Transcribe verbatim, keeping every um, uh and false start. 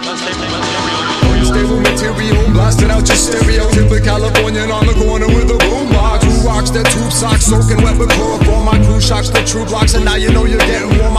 Unstable material, blasting out your stereo. Typical Californian on the corner with a boombox. Who rocks that tube socks, soaking wet with chloroform. My crew shocks the true blocks, and now you know you're getting warm.